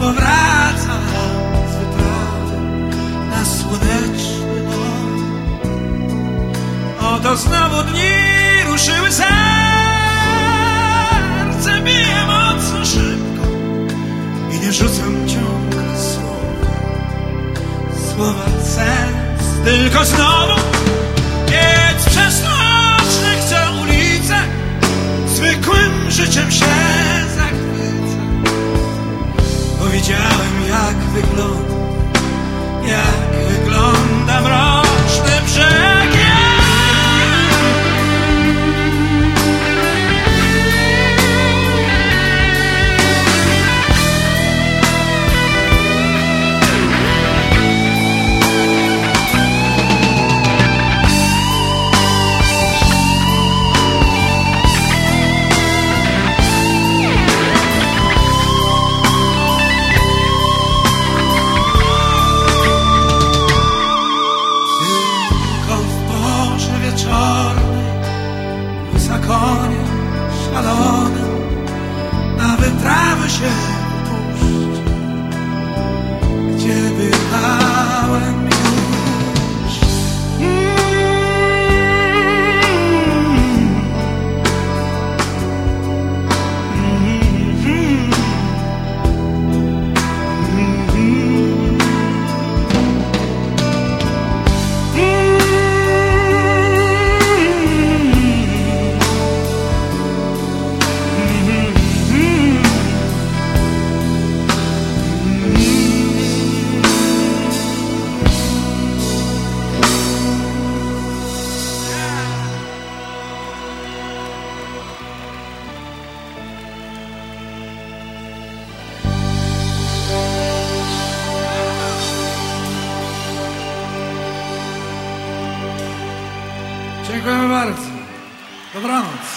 powracam z wyprawy na słoneczny dom. Oto znowu dni ruszyły, serce bije mocno szybko i nie rzucam ciągle słowa sens, tylko znowu biec przez noczne chcę ulice, zwykłym życiem się zachwycę, bo widziałem jak wygląda mroczny brzeg. Konie szalone na wyprawy się puść, gdzie bywałem już. Dziękuję bardzo. Dobranoc.